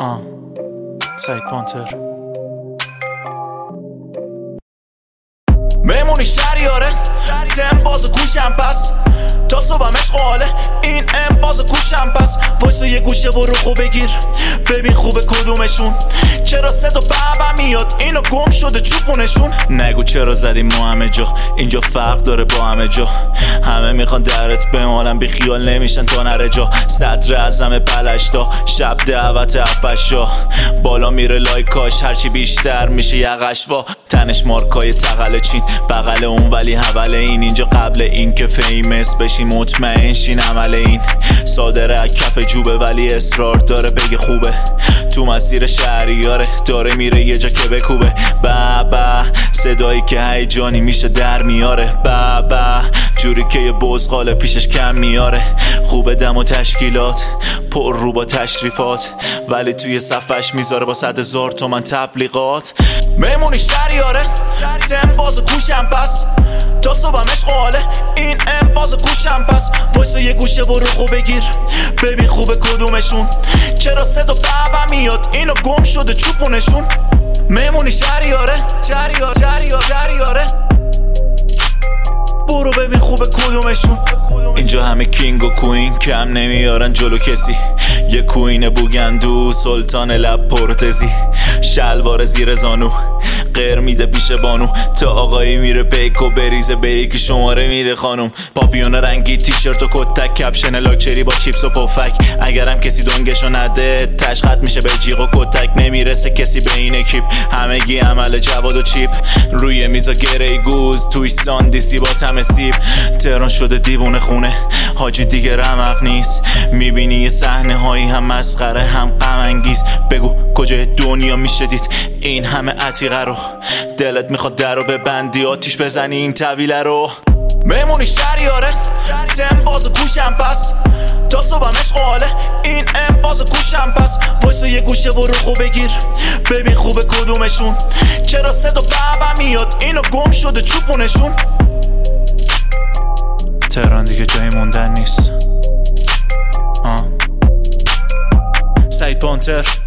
سعید پانتر. میمونی شهریاره تم باز کوشم پس تا صبحم عشق حاله این ام باز کوشم پس وایسا یه گوشه برو خوب بگیر ببین خوبه کدومشون چرا صدا بابا میاد اینو گم شده چوپونشون نگو چرا زدیم ما همه جا اینجا فرق داره با همه جا همه میخوان درت بمالن بی خیال نمیشن تا نره جا صدر اعظم پلشتا شب دعوت افشا بالا میره لایکاش هرچی بیشتر میشه یقش با تنش مارکای تقل چین بغل اون ولی حول اینجا قبل این که فیمس بشی مطمئن شین عمل این صادره از کف جوبه ولی اصرار داره بگه خوبه تو مسیر شهریاره داره میره یه جا که بکوبه بابا صدایی که هیجانی میشه در میاره بابا جوری که یه بزغاله پیشش کم میاره خوبه دم و تشکیلات پر رو با تشریفات ولی توی صفش میذاره با 100,000 تومن تبلیغات میمونی شهریاره تم باز کوشم پس تا صبحم عشق حاله این ام باز کوشم پس وایسا یه گوشه برو خوب بگیر ببین خوبه کدومشون چرا صدا بابا میاد اینو گم شده چوپونشون میمونی شهریاره شهریاره برو ببین خوبه کدومشون اینجا همه کینگ و کوین کم نمیارن جلو کسی یه کوین بوگندو سلطان لب پرتزی شلوار زیر زانو غیر میده پیش بانو تا آقایی میره پیک و بریزه به یکی شماره میده خانم پاپیون رنگی تیشرت و کتک کپشن لاکچری با چیپس و پفک اگرم کسی دنگشو نده تشخط میشه به جیغ و کتک نمیرسه کسی به این اکیپ همگی عمل جواد و چیپ روی میزا گره گوز توی ساندیسی با تمسیب تهران شده دیوونه خونه حاجی دیگه رمق نیست میبینی یه صحنه هایی هم مسخره هم غم انگیز بگو کجای دنیا میشه دید این همه عتیقه رو دلت میخواد در رو ببندی آتیش بزنی این طویله رو میمونی شهریاره تم باز کوشم پس تا صبحم عشق حاله این ام باز کوشم پس وایسا یه گوشه برو خوب بگیر ببین خوبه کدومشون چرا صدا بابا میاد اینو گم شده چوپونشون تهران دیگه جایی موندن نیست سعید پانتر.